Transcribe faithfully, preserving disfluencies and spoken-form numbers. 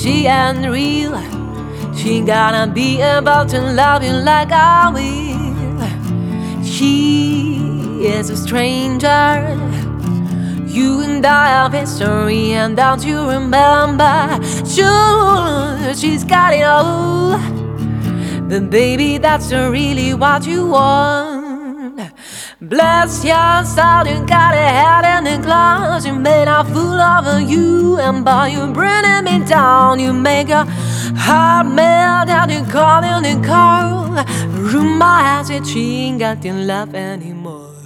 she ain't real. She ain't gonna be able to love you like I will. She is a stranger. You and I have history, and don't you remember? Sure, she's got it all, but baby, that's not really what you want. Bless your soul, you got a head in the clouds. You made a fool of you, and boy, you bringing me down. You make a heart melt and you call in the cold. Rumor has it she ain't got your love anymore.